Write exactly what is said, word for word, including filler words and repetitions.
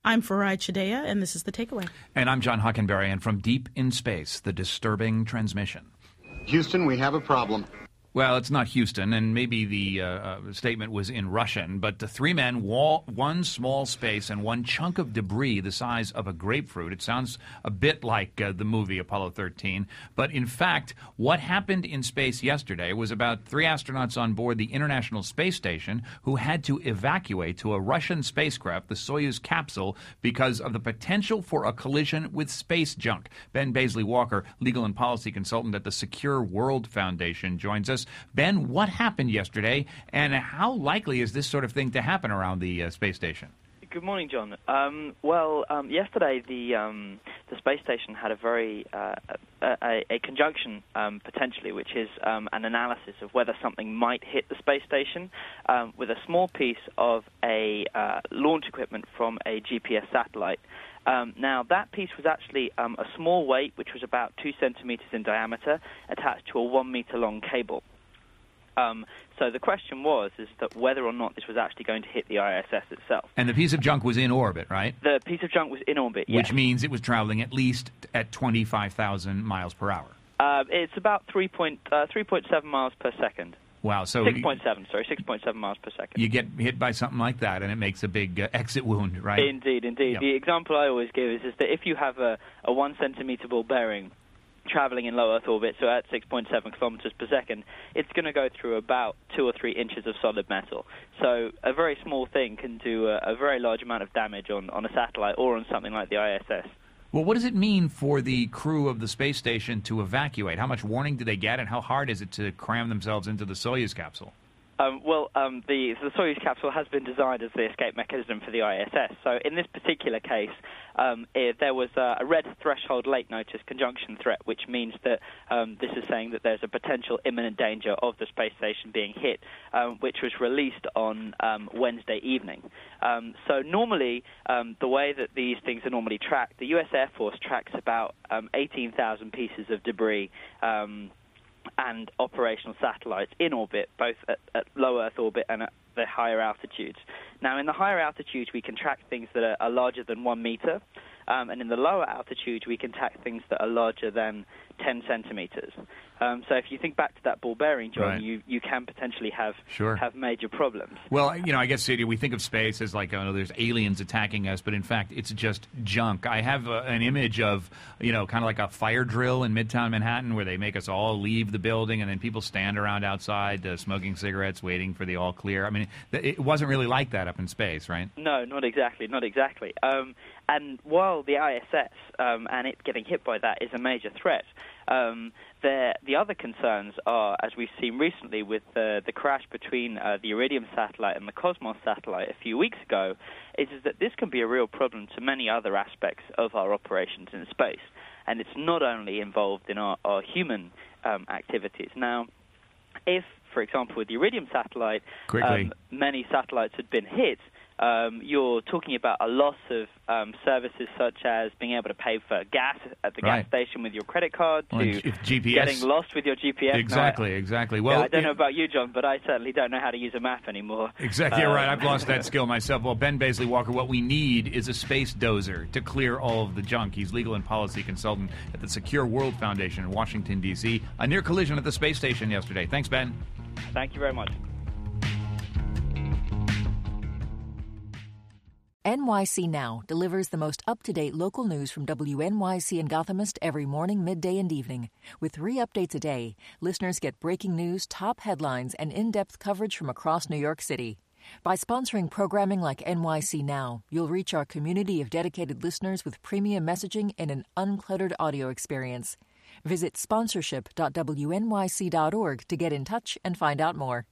I'm Farai Chideya, and this is The Takeaway. And I'm John Hockenberry, and from deep in space, the disturbing transmission. Houston, we have a problem. Well, it's not Houston, and maybe the uh, uh, statement was in Russian, but the three men, wall, one small space and one chunk of debris the size of a grapefruit. It sounds a bit like uh, the movie Apollo thirteen, but in fact, what happened in space yesterday was about three astronauts on board the International Space Station who had to evacuate to a Russian spacecraft, the Soyuz capsule, because of the potential for a collision with space junk. Ben Baisley Walker, legal and policy consultant at the Secure World Foundation, joins us. Ben, what happened yesterday, and how likely is this sort of thing to happen around the uh, space station? Good morning, John. Um, well, um, yesterday the um, the space station had a very uh, a, a conjunction um, potentially, which is um, an analysis of whether something might hit the space station um, with a small piece of a uh, launch equipment from a G P S satellite. Um, now, that piece was actually um, a small weight, which was about two centimeters in diameter, attached to a one-meter-long cable. Um, so the question was is that whether or not this was actually going to hit the I S S itself. And the piece of junk was in orbit, right? The piece of junk was in orbit, yes. Which means it was traveling at least at twenty-five thousand miles per hour. Uh, it's about three point seven miles per second. Wow, so six point seven, sorry, six point seven miles per second. You get hit by something like that, and it makes a big uh, exit wound, right? Indeed, indeed. Yep. The example I always give is, is that if you have a, a one centimeter ball bearing traveling in low Earth orbit, so at six point seven kilometers per second, it's going to go through about two or three inches of solid metal. So a very small thing can do a, a very large amount of damage on, on a satellite or on something like the I S S. Well, what does it mean for the crew of the space station to evacuate? How much warning do they get, and how hard is it to cram themselves into the Soyuz capsule? Um, well, um, the, the Soyuz capsule has been designed as the escape mechanism for the I S S. So in this particular case, um, it, there was a, a red threshold late notice conjunction threat, which means that um, this is saying that there's a potential imminent danger of the space station being hit, um, which was released on um, Wednesday evening. Um, so normally, um, the way that these things are normally tracked, the U S Air Force tracks about um, eighteen thousand pieces of debris um, and operational satellites in orbit, both at, at low Earth orbit and at the higher altitudes. Now, in the higher altitudes, we can track things that are, are larger than one meter, um, and in the lower altitudes, we can track things that are larger than ten centimeters. Um, so if you think back to that ball bearing, John, right. you, you can potentially have sure. have major problems. Well, you know, I guess we think of space as like, oh, there's aliens attacking us, but in fact, it's just junk. I have a, an image of, you know, kind of like a fire drill in Midtown Manhattan where they make us all leave the building and then people stand around outside uh, smoking cigarettes, waiting for the all clear. I mean, it, it wasn't really like that up in space, right? No, not exactly, not exactly. Um, and while the I S S um, and it getting hit by that is a major threat, Um, the other concerns are, as we've seen recently with uh, the crash between uh, the Iridium satellite and the Cosmos satellite a few weeks ago, is, is that this can be a real problem to many other aspects of our operations in space. And it's not only involved in our, our human um, activities. Now, if, for example, with the Iridium satellite, um, many satellites had been hit, Um, you're talking about a loss of um, services such as being able to pay for gas at the right. gas station with your credit card, to well, G P S. getting lost with your G P S. Exactly, no, I, exactly. Well, yeah, I don't it, know about you, John, but I certainly don't know how to use a map anymore. Exactly, you're um, right. I've lost that skill myself. Well, Ben Baisley Walker, what we need is a space dozer to clear all of the junk. He's legal and policy consultant at the Secure World Foundation in Washington, D C A near collision at the space station yesterday. Thanks, Ben. Thank you very much. N Y C Now delivers the most up-to-date local news from W N Y C and Gothamist every morning, midday, and evening. With three updates a day, listeners get breaking news, top headlines, and in-depth coverage from across New York City. By sponsoring programming like N Y C Now, you'll reach our community of dedicated listeners with premium messaging and an uncluttered audio experience. Visit sponsorship dot W N Y C dot org to get in touch and find out more.